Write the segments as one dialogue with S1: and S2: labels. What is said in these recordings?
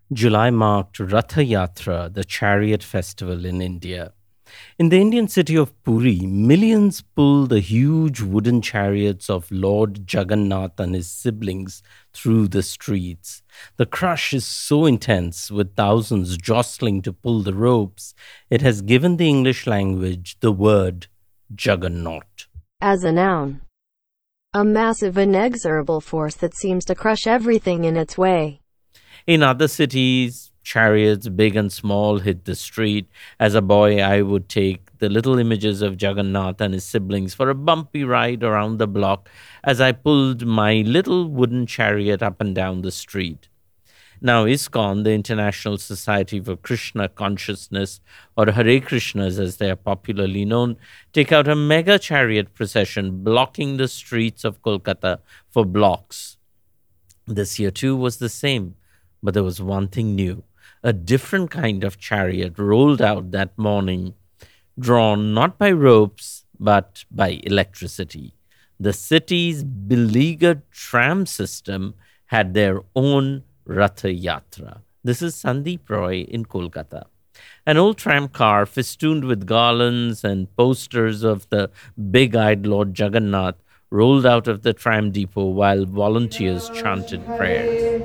S1: July marked Ratha Yatra, the chariot festival in India. In the Indian city of Puri, millions pull the huge wooden chariots of Lord Jagannath and his siblings through the streets. The crush is so intense, with thousands jostling to pull the ropes, it has given the English language the word juggernaut.
S2: As a noun, a massive inexorable force that seems to crush everything in its way.
S1: In other cities, chariots, big and small, hit the street. As a boy, I would take the little images of Jagannath and his siblings for a bumpy ride around the block as I pulled my little wooden chariot up and down the street. Now, ISKCON, the International Society for Krishna Consciousness, or Hare Krishnas as they are popularly known, take out a mega chariot procession blocking the streets of Kolkata for blocks. This year, too, was the same. But there was one thing new. A different kind of chariot rolled out that morning, drawn not by ropes, but by electricity. The city's beleaguered tram system had their own Ratha Yatra. This is Sandeep Roy in Kolkata. An old tram car festooned with garlands and posters of the big eyed Lord Jagannath rolled out of the tram depot while volunteers chanted prayers.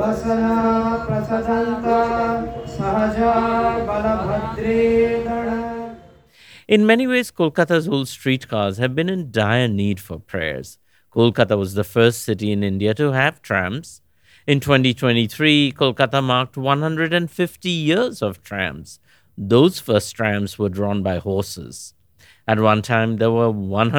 S1: In many ways, Kolkata's old streetcars have been in dire need for prayers. Kolkata was the first city in India to have trams. In 2023, Kolkata marked 150 years of trams. Those first trams were drawn by horses. At one time, there were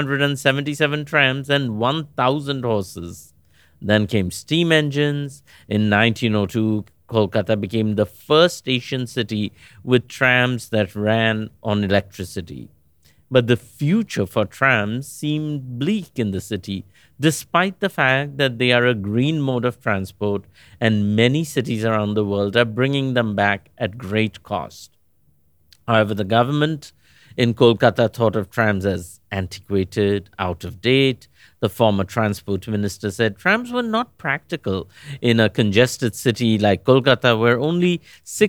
S1: 177 trams and 1,000 horses. Then came steam engines. In 1902, Kolkata became the first Asian city with trams that ran on electricity. But the future for trams seemed bleak in the city, despite the fact that they are a green mode of transport and many cities around the world are bringing them back at great cost. However, the government in Kolkata thought of trams as antiquated, out of date. The former transport minister said trams were not practical in a congested city like Kolkata, where only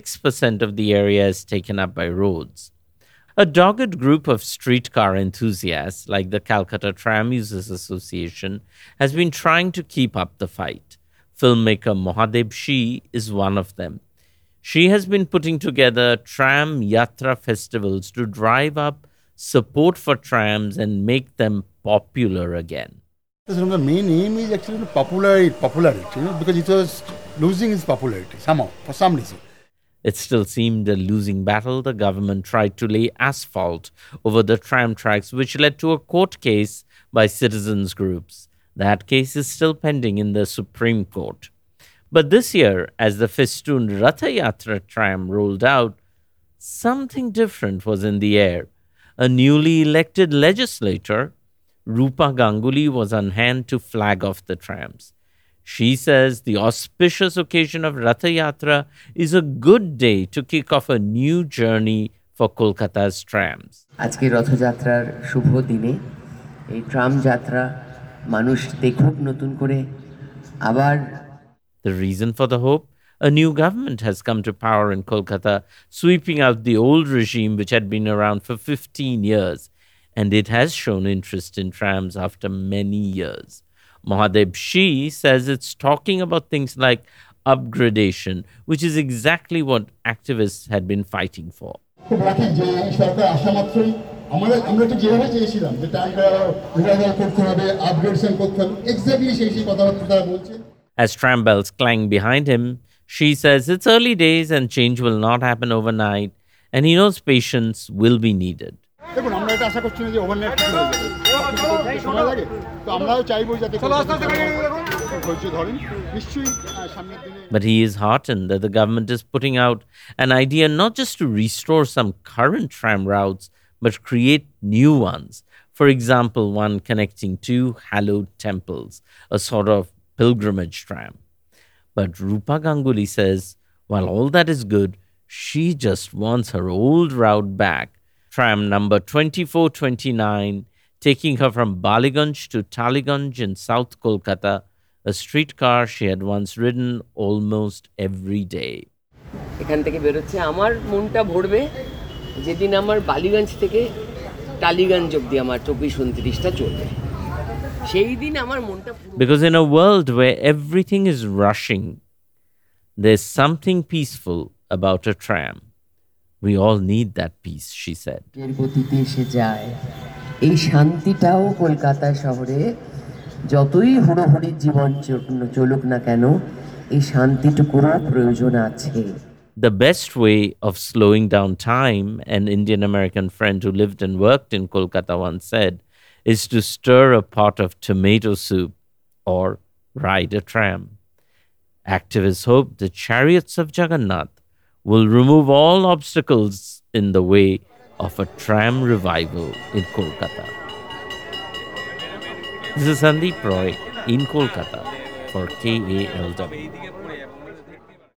S1: 6% of the area is taken up by roads. A dogged group of streetcar enthusiasts, like the Calcutta Tram Users Association, has been trying to keep up the fight. Filmmaker Mohadeb Shi is one of them. She has been putting together tram yatra festivals to drive up support for trams and make them popular again.
S3: So the main aim is actually popularity, because it was losing its popularity somehow, for some reason.
S1: It still seemed a losing battle. The government tried to lay asphalt over the tram tracks, which led to a court case by citizens groups. That case is still pending in the Supreme Court. But this year, as the festooned Ratha Yatra tram rolled out, something different was in the air. A newly elected legislator, Rupa Ganguly, was on hand to flag off the trams. She says the auspicious occasion of Ratha Yatra is a good day to kick off a new journey for Kolkata's trams.
S4: আজকে রথযাত্রার শুভ দিনে এই tram যাত্রা মানুষ দেখুক নতুন করে আবার
S1: The reason for the hope? A new government has come to power in Kolkata, sweeping out the old regime which had been around for 15 years, and it has shown interest in trams after many years. Mohadeb Shi says it's talking about things like upgradation, which is exactly what activists had been fighting for. As tram bells clang behind him, Shi says it's early days and change will not happen overnight, and he knows patience will be needed.
S3: দেখুন আমরা এটা আশা করছি না যে overnight কিছু হয়ে যাবে, সময় লাগে, তো আমরাও চাইবো যাতে ধৈর্য ধরেন নিশ্চয়ই সামনের দিনে.
S1: But he is heartened that the government is putting out an idea not just to restore some current tram routes, but create new ones. For example, one connecting two hallowed temples, a sort of pilgrimage tram. But Rupa Ganguly says, while all that is good, she just wants her old route back. Tram number 2429, taking her from Baliganj to Taliganj in South Kolkata, a streetcar she had once ridden almost every day.
S4: এখান থেকে বেরোচ্ছে। আমার মনটা ভরবে যেদিন আমার বালিগঞ্জ থেকে টালিগঞ্জ অবধি আমার 24-29টা চলবে, সেই দিন আমার মনটা
S1: Because in a world where everything is rushing, there's something peaceful about a tram. We all need that peace, she said.
S4: এর গতিতে এসে যায়। এই শান্তিটাও কলকাতা শহরে যতই হুড়োহুড়ির জীবন চলুক না কেন, এই শান্তিটুকুরও প্রয়োজন আছে।
S1: The best way of slowing down time, an Indian American friend who lived and worked in Kolkata once said, is to stir a pot of tomato soup or ride a tram. Activists hope the chariots of Jagannath will remove all obstacles in the way of a tram revival in Kolkata. This is Sandeep Roy in Kolkata for KALW.